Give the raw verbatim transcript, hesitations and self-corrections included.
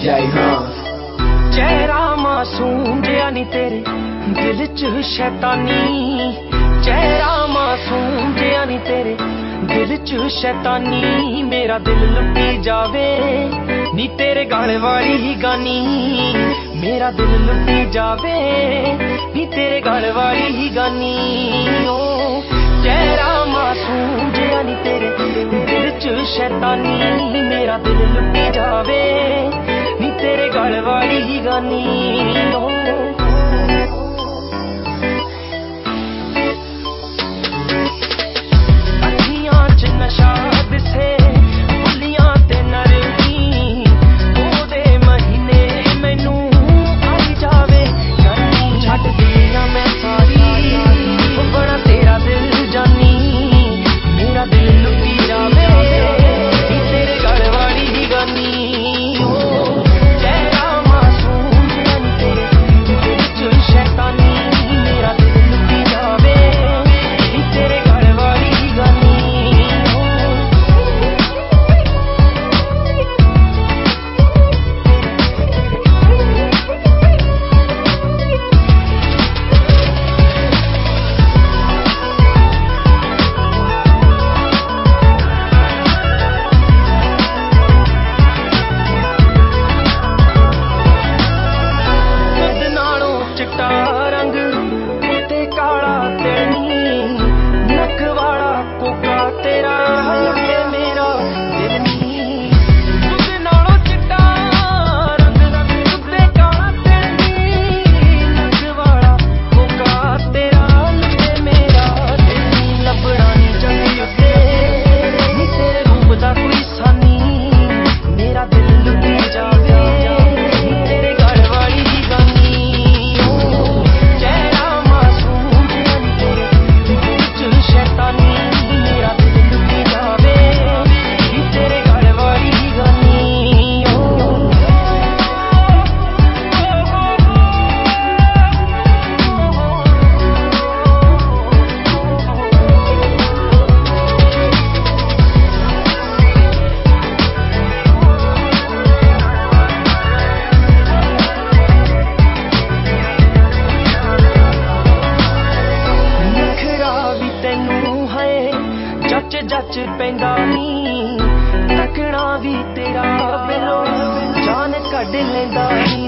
ਜਾਈ ਹਾਂ। चेहरा मासूम जिया नी तेरे दिल च शैतानी, चेहरा मासूम जिया नी तेरे दिल च शैतानी। मेरा दिल लुटी जावे नी तेरे गल वाली ही गानी, मेरा दिल लुटी जावे नी तेरे गल वाली ही गानी। ओ चेहरा मासूम जिया नी तेरे दिल च शैतानी, मेरा दिल लुटी जावे नी तेरे गल वाली ही गानी। अखियां च नशा दिसे बुलियां ते नरमी, ओदे महीने मैनू आई जावे गर्मी। छड्ड दियां मैं सारी ओ बड़ा तेरा दिल जानी, मेरा दिल लुटी जावे नी तेरे गल वाली ही गानी। जच पैंदा नी तकना भी तेरा बिलो जान कढ लैंदा नी।